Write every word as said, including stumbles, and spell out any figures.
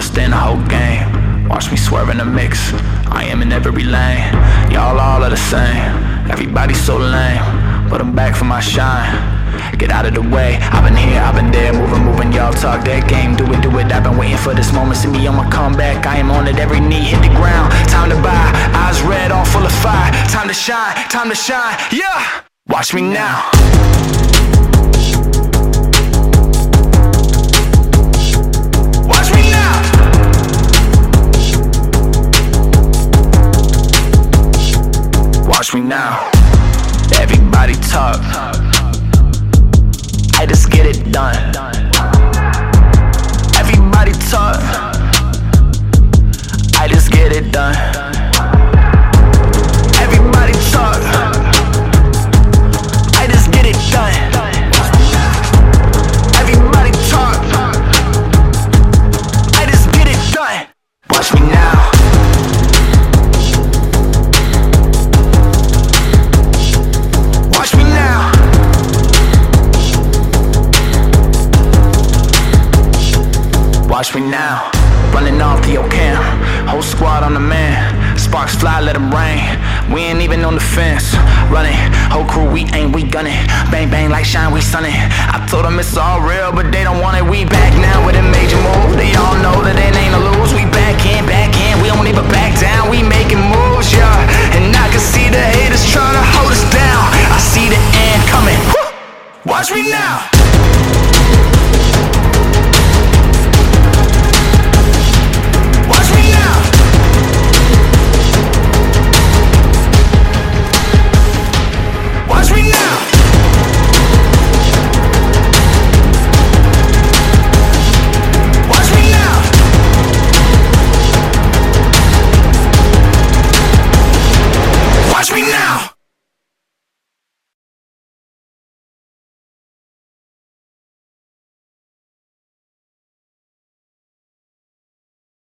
understand the whole game. Watch me swerve in the mix, I am in every lane. Y'all all are the same, everybody's so lame, but I'm back for my shine. Get out of the way, I've been here, I've been there, moving, moving, y'all talk that game. Do it, do it, I've been waiting for this moment. See me on my comeback, I am on it, every knee hit the ground. Time to buy, eyes red, all full of fire. Time to shine, time to shine, yeah! Watch me now. Watch me now. Watch me now. Everybody talk, I just get it done. Everybody talk, I just get it done. Everybody talk, I just get it done. Everybody talk, I just get it done. Watch me now. Watch me now. Watch me now, running off the Ocam, whole squad on the man. Sparks fly, let them rain, we ain't even on the fence. Running, whole crew, we ain't, we gunning. Bang bang like shine, we sunning. I told them it's all real, but they don't want it, we back now with a major move.